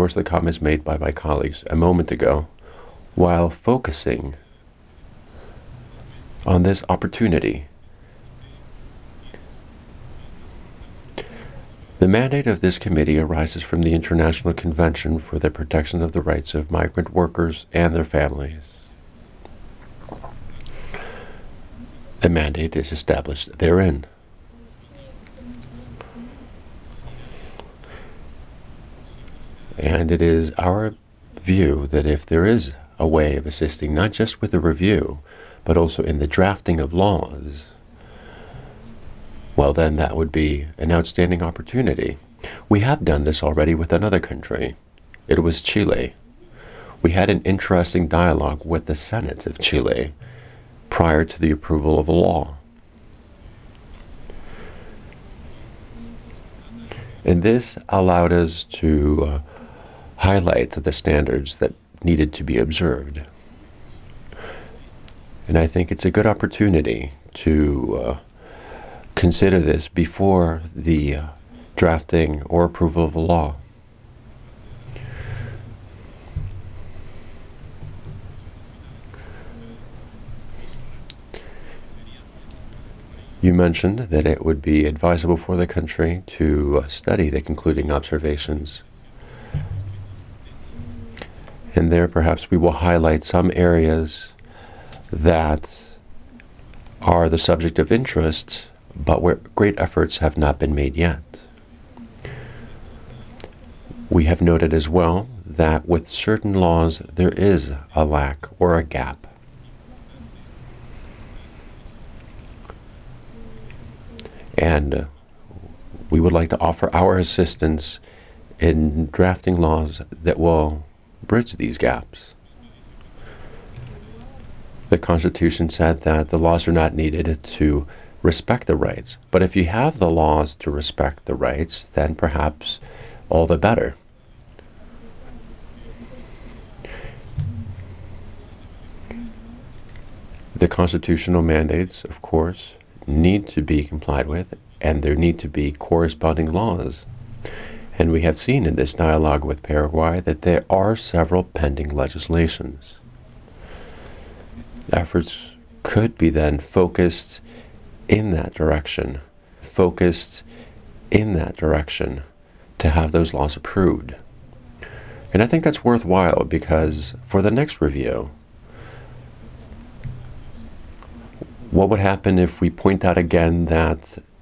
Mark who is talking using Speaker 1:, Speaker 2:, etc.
Speaker 1: endorse the comments made by my colleagues a moment ago while focusing on this opportunity. The mandate of this committee arises from the International Convention for the Protection of the Rights of Migrant Workers and Their Families. The mandate is established therein. And it is our view that if there is a way of assisting not just with the review, but also in the drafting of laws, well then that would be an outstanding opportunity. We have done this already with another country. It was Chile. We had an interesting dialogue with the Senate of Chile prior to the approval of a law. And this allowed us to highlight the standards that needed to be observed. And I think it's a good opportunity to consider this before the drafting or approval of a law. You mentioned that it would be advisable for the country to study the concluding observations. And there perhaps we will highlight some areas that are the subject of interest, but where great efforts have not been made yet. We have noted as well that with certain laws there is a lack or a gap. And we would like to offer our assistance in drafting laws that will bridge these gaps. The Constitution said that the laws are not needed to respect the rights, but if you have the laws to respect the rights, then perhaps all the better. The constitutional mandates, of course, need to be complied with, and there need to be corresponding laws. And we have seen in this dialogue with Paraguay that there are several pending legislations. Efforts could be then focused in that direction, to have those laws approved. And I think that's worthwhile because for the next review, what would happen if we point out again that